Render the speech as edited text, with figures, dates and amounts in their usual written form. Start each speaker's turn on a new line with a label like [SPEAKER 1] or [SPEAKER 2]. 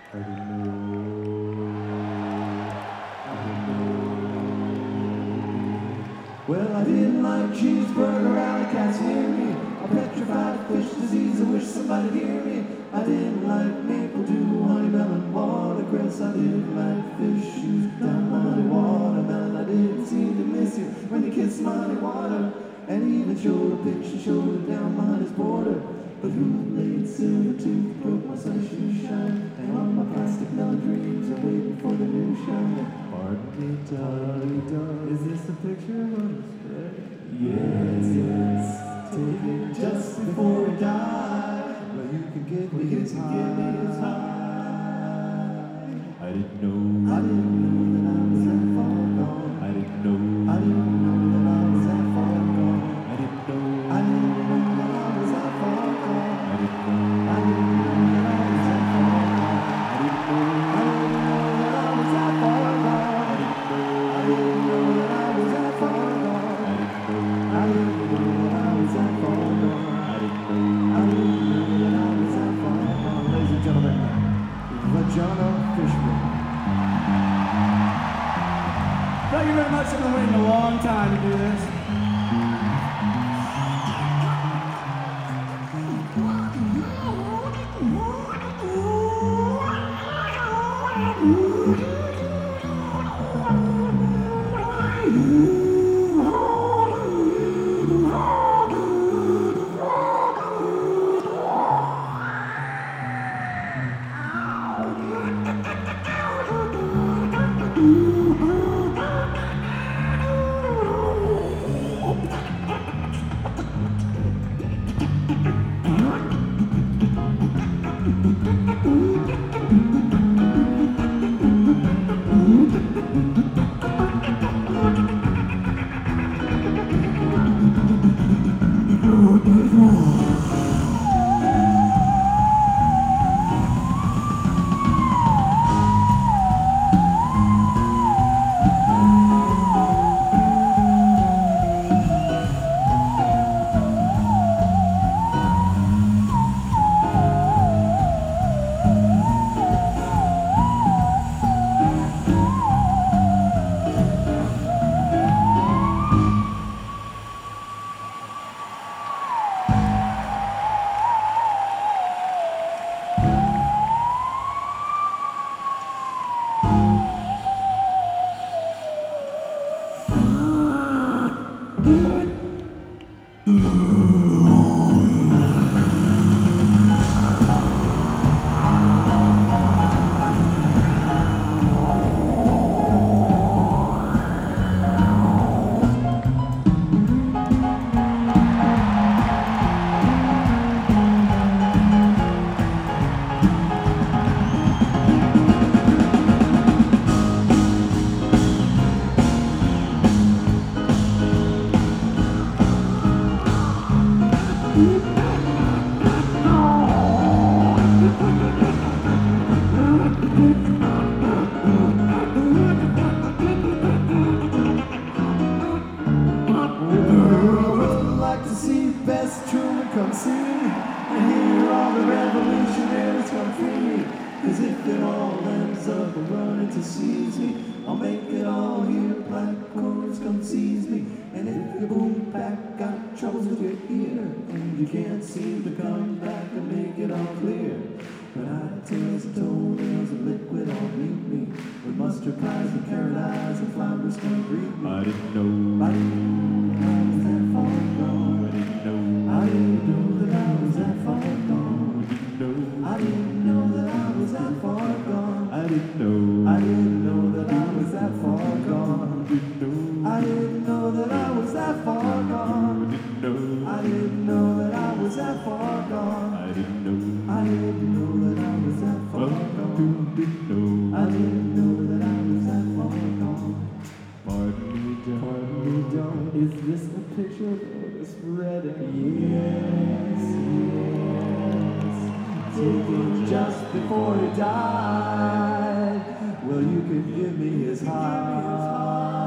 [SPEAKER 1] I didn't know. I didn't know. Well, I didn't like cheeseburger, alley cats near me. A petrified fish disease, I wish somebody'd hear me. I didn't like maple dew, honey melon, watercress. I didn't like fish shoes, honey watermelon. I didn't seem to miss you when you kissed money water. And even showed a picture, showed it down behind his border. But who laid silver tooth, broke my sunny shoe shine. And all my plastic melon dreams are waiting for the new shine. Pardon me, darling, is this a picture of us? Yes, yes. Taken just before he died. Well, you can give me his high. I didn't know. I didn't know that I was that far gone. I didn't know. I didn't know that I was that far gone. I didn't know. I didn't know that I was that far gone. I didn't know. I didn't know that I was that far gone. I didn't know. I didn't know that I was that far gone. I didn't know. I didn't know that I was that far gone. I didn't know. I didn't know that I was that far gone. I didn't know. I didn't know that I was that far gone. Ladies and gentlemen, Vagina Fishman.
[SPEAKER 2] Thank you very much. I've been waiting a long time to do this.
[SPEAKER 1] Come see me and hear all the revolutionaries come free me. Cause if it all ends up running to seize me, I'll make it all here. Black chords come seize me. And if your boom back got troubles with your ear and you can't seem to come back and make it all clear, but I tails and toenails and liquid all meet me with mustard pies and carrot eyes and flounders come greet me.
[SPEAKER 3] I didn't know.
[SPEAKER 1] I didn't know that I was that far gone.
[SPEAKER 3] I didn't know.
[SPEAKER 1] I didn't know that I was that far gone.
[SPEAKER 3] No.
[SPEAKER 1] I didn't know that I was that far gone.
[SPEAKER 3] I didn't know.
[SPEAKER 1] I didn't know that I was that far gone.
[SPEAKER 3] No.
[SPEAKER 1] I didn't know that I was that far gone.
[SPEAKER 3] No.
[SPEAKER 1] I didn't know that I was that far gone.
[SPEAKER 3] I didn't know.
[SPEAKER 1] I didn't know that I was that far gone. I didn't know that I was that far gone.
[SPEAKER 3] Pardon me,
[SPEAKER 1] Don't. Is this a picture of Otis Redding? Yes, yes. Taken just before he died. Well, you could give me his high.